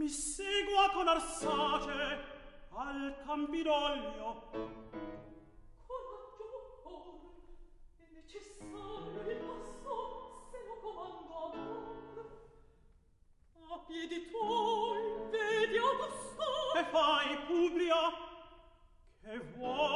mi segua con Arsace al Campidoglio. Coraggio, or, è necessario il passo, se lo comando amor. A piedi tuoi, vedi Augusto. E fai, Publio, che vuoi